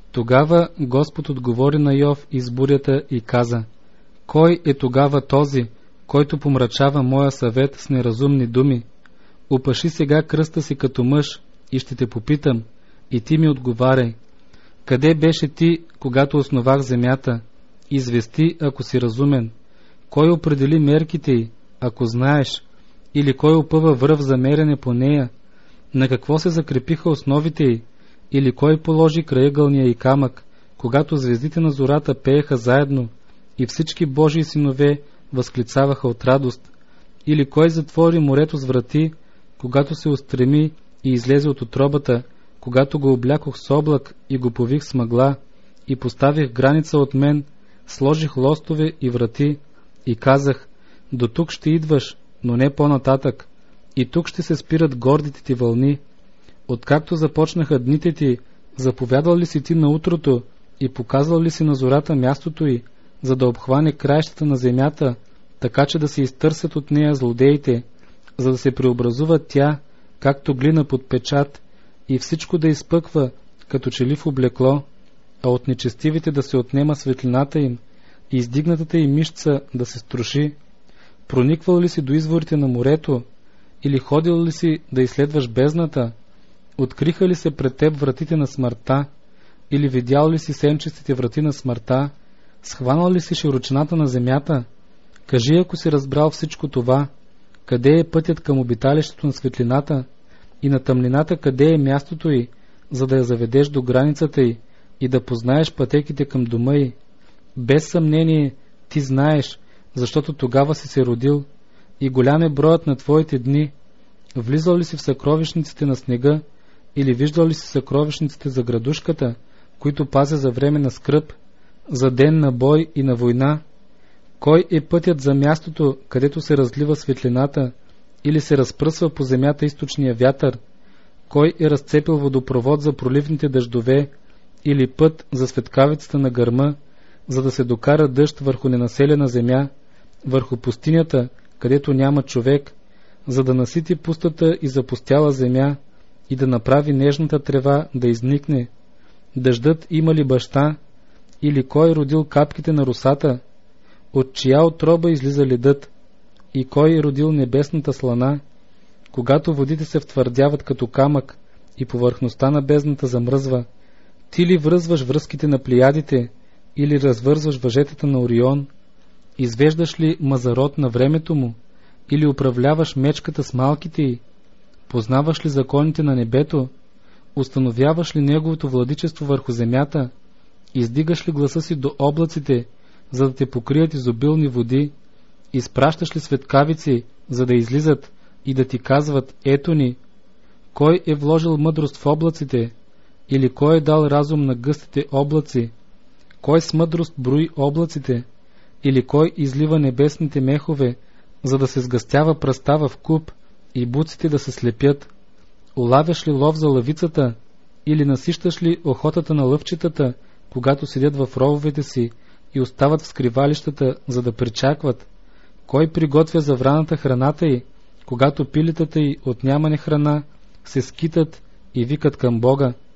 Тогава Господ отговори на Йов из бурята и каза: кой е тогава този, който помрачава моя съвет с неразумни думи? Опаши сега кръста си като мъж и ще те попитам, и ти ми отговаряй. Къде беше ти, когато основах земята? Извести, ако си разумен. Кой определи мерките й, ако знаеш? Или кой опъва връв за мерене по нея? На какво се закрепиха основите й? Или кой положи краегълния и камък, когато звездите на зората пееха заедно и всички Божии синове възклицаваха от радост? Или кой затвори морето с врати, когато се устреми и излезе от утробата, когато го облякох с облак и го пових с мъгла, и поставих граница от мен, сложих лостове и врати, и казах: до тук ще идваш, но не по-нататък, и тук ще се спират гордите ти вълни. Откакто започнаха дните ти, заповядал ли си ти на утрото и показал ли си на зората мястото й, за да обхване краищата на земята, така че да се изтърсят от нея злодеите, за да се преобразува тя, както глина под печат, и всичко да изпъква, като че ли в облекло, а от нечестивите да се отнема светлината им и издигнатата им мишца да се струши? Прониквал ли си до изворите на морето, или ходил ли си да изследваш бездната? Откриха ли се пред теб вратите на смъртта, или видял ли си сенчестите врати на смъртта? Схванал ли си широчината на земята? Кажи, ако си разбрал всичко това, къде е пътят към обиталището на светлината, и на тъмнината къде е мястото й, за да я заведеш до границата й и да познаеш пътеките към дома й? Без съмнение ти знаеш, защото тогава си се родил, и голям е броят на твоите дни. Влизал ли си в съкровищниците на снега, или виждал ли си съкровищниците за градушката, които пазя за време на скръб, за ден на бой и на война? Кой е пътят за мястото, където се разлива светлината, или се разпръсва по земята източния вятър? Кой е разцепил водопровод за проливните дъждове, или път за светкавицата на гърма, за да се докара дъжд върху ненаселена земя, върху пустинята, където няма човек, за да насити пустата и запустяла земя и да направи нежната трева да изникне? Дъждът има ли баща, или кой е родил капките на росата? От чия отроба излиза ледът? И кой е родил небесната слана? Когато водите се втвърдяват като камък и повърхността на бездната замръзва, ти ли връзваш връзките на плеядите, или развързваш въжетата на Орион? Извеждаш ли Мазарот на времето му, или управляваш мечката с малките й? Познаваш ли законите на небето? Установяваш ли неговото владичество върху земята? Издигаш ли гласа си до облаците, за да те покрият изобилни води? Изпращаш ли светкавици, за да излизат и да ти казват: ето ни? Кой е вложил мъдрост в облаците? Или кой е дал разум на гъстите облаци? Кой с мъдрост брои облаците? Или кой излива небесните мехове, за да се сгъстява пръста в куп и буците да се слепят? Улавяш ли лов за лъвицата, или насищаш ли охотата на лъвчетата, когато седят в рововете си и остават в скривалищата, за да причакват? Кой приготвя за враната храната й, когато пилетата й от нямане храна се скитат и викат към Бога?